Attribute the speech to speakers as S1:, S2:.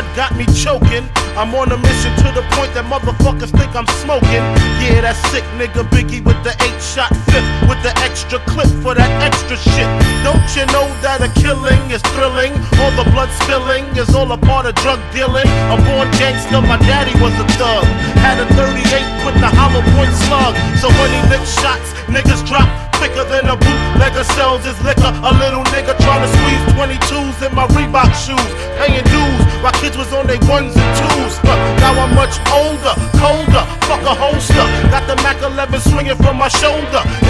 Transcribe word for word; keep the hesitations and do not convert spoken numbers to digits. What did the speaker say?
S1: blood got me choking. I'm on a mission to the point that motherfuckers think I'm smoking. Yeah, that sick nigga Biggie with the eight shot fifth, with the extra clip for that extra shit. Don't you know that a killing is thrilling? All the blood spilling is all a part of drug dealing. A born gangster, my daddy was a thug. Had a thirty-eight with the hollow point slug. So when he licked shots, niggas drop quicker than a bootlegger sells his liquor. A little nigga trying to squeeze twenty-twos in my Reebok shoes, paying dues while kids was on their ones and twos. Uh, now I'm much older, colder, fuck a holster. Got the Mac eleven swinging from my shoulder.